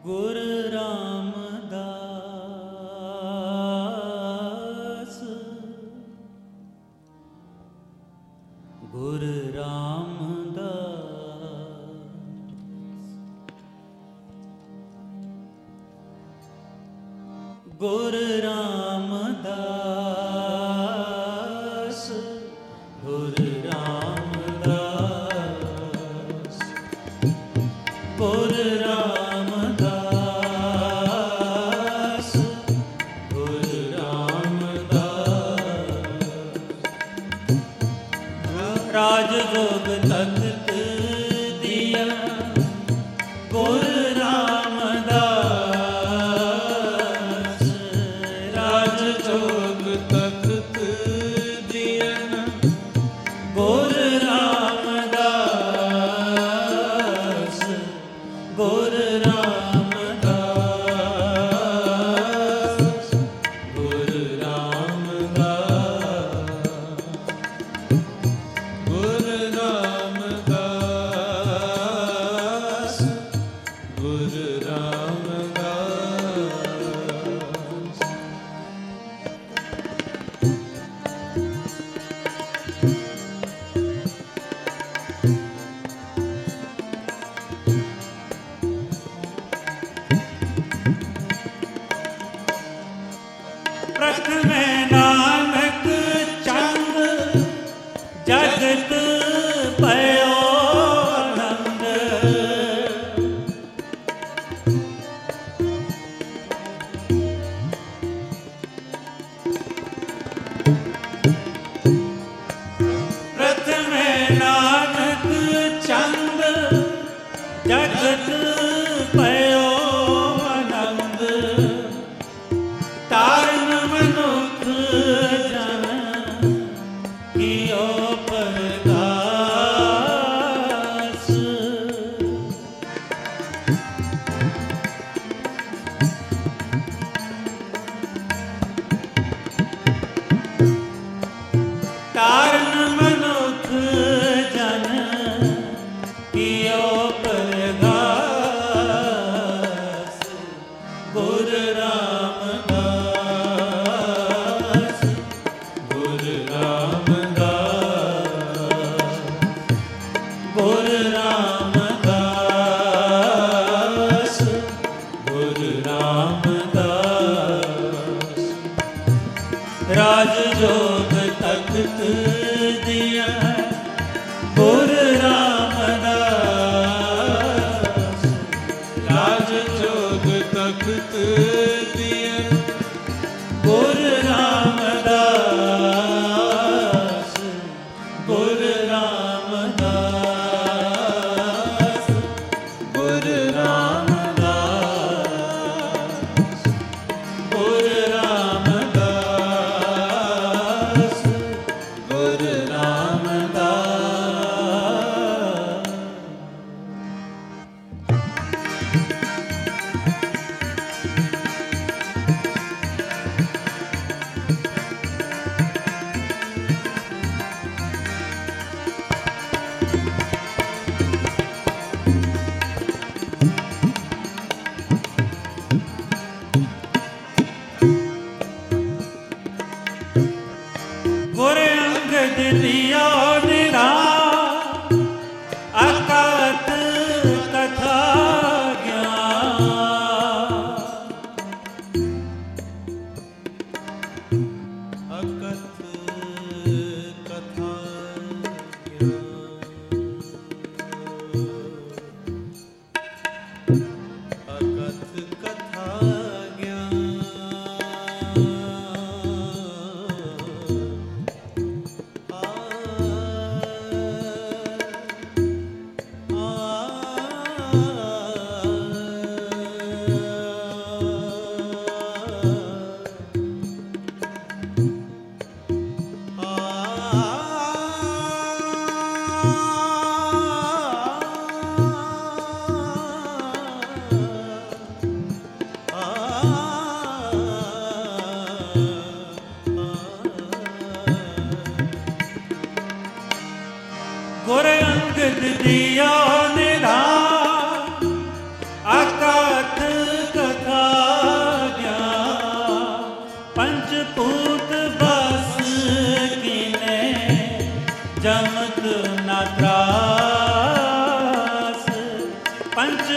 गुरु रामदास गुरु रामदास गुरु रामदास गुरु रामदास गुरु रामदास गुरु रामदास राज जोग तख्त दिया गुरु रामदास राज जोग तख्त दिया गुरु रामदास गुरु रामदास गुरु रामदास गुरु रामदास गुरु रामदास प्रथम नानक चंद जगत पयो आनंद प्रथम नानक चंद जगत पयो आनंद तारण मनुख जन कियो परगास तारण मनुख जन कियो परगास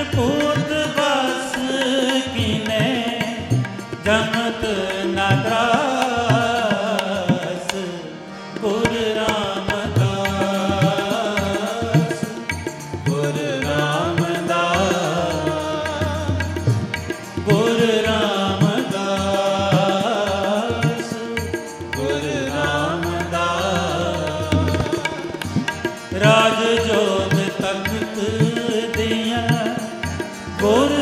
पूत बस कीने जमत नदास गुरु रामदास गुरु रामदास गुरु रामदास गुरु रामदास राज जोग तख्त दिया गुरु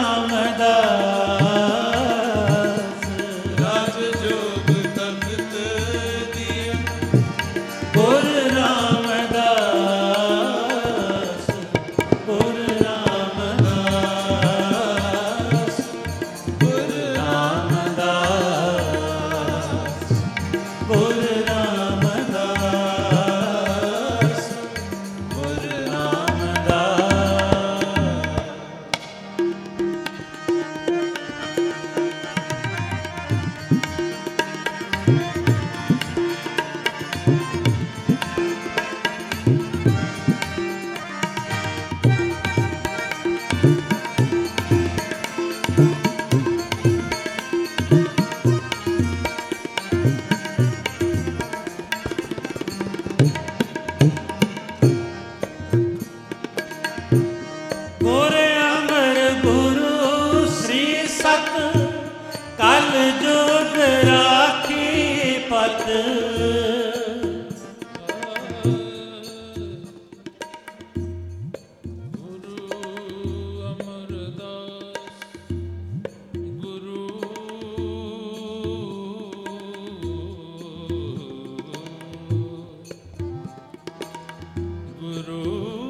रामदास राज जोग तख्त दिया गुरु रामदास गुरु रामदास गुरु रामदास गुरु रामदास गुरु गोरे अमर गुरु श्री सत कल जोग राखी पत गुरु अमरदास गुरु गुरु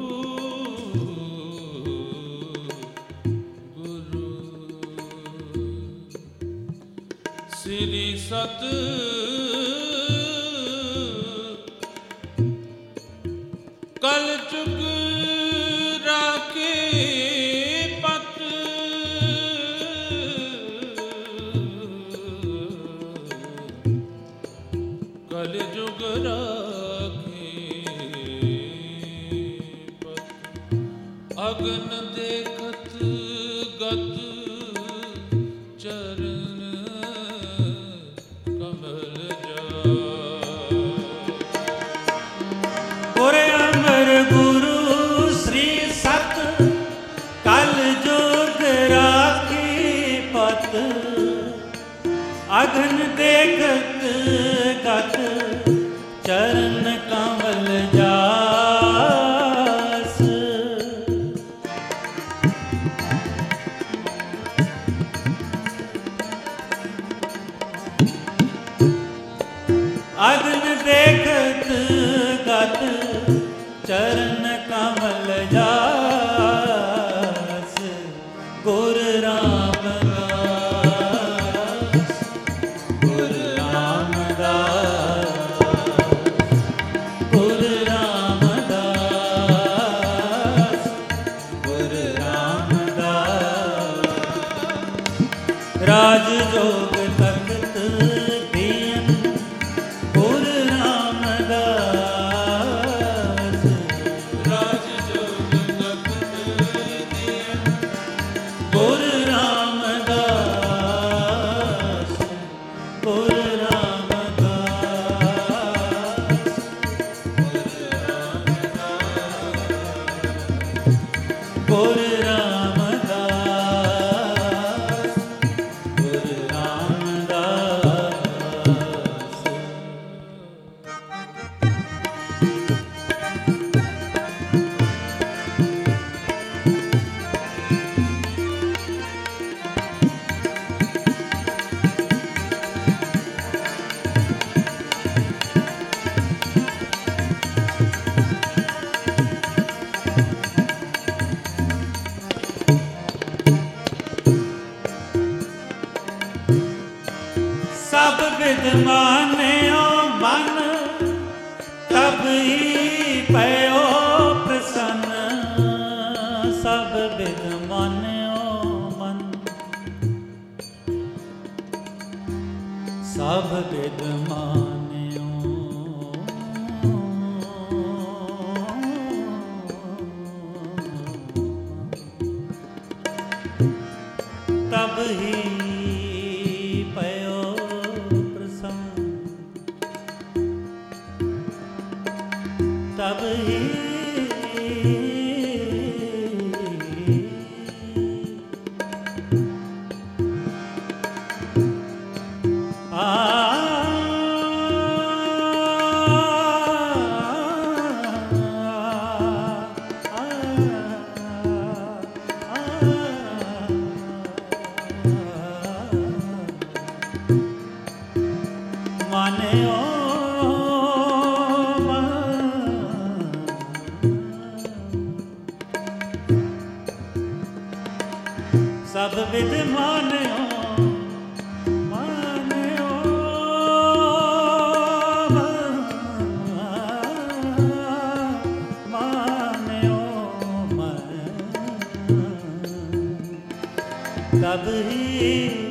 श्री सत कल जुग राखे पत कल जुग राखे पत अगन देखत गत चरण गोरे अमर गुरु श्री सत कल जोग राखी पत अगन देखत गत चरण कमल जास अगन देखत गत चरण कमल जास गुरु रामदास गुरु रामदास गुरु रामदास गुरु रामदास राज जोग तख्त दियन गुरु रामदास राज जोग तख्त दियन गुरु रामदास गुरु रामदास गुरु रामदास गुरु रामदास सब विद मान्यो मन तब ही पयो प्रसन्न सब विद मान्यो मन सब विद मान्यो तब ही पयो प्रसन्न, तब ही मान्यो सब विध मान्यो मान्यो मान्यो तब ही